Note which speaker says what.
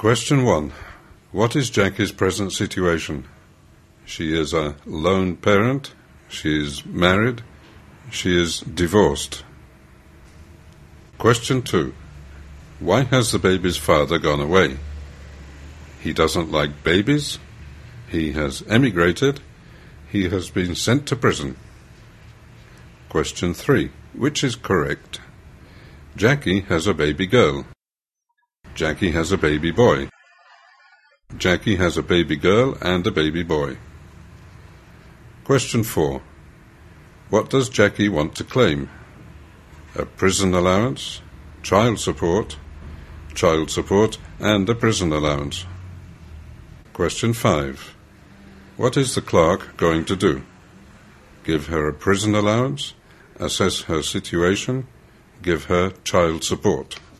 Speaker 1: Question 1. What is Jackie's present situation? She is a lone parent. She is married. She is divorced. Question 2. Why has the baby's father gone away? He doesn't like babies. He has emigrated. He has been sent to prison. Question 3. Which is correct? Jackie has a baby girl. Jackie has a baby boy. Jackie has a baby girl and a baby boy. Question 4. What does Jackie want to claim? A prison allowance, child support, and a prison allowance. Question 5. What is the clerk going to do? Give her a prison allowance, assess her situation, give her child support.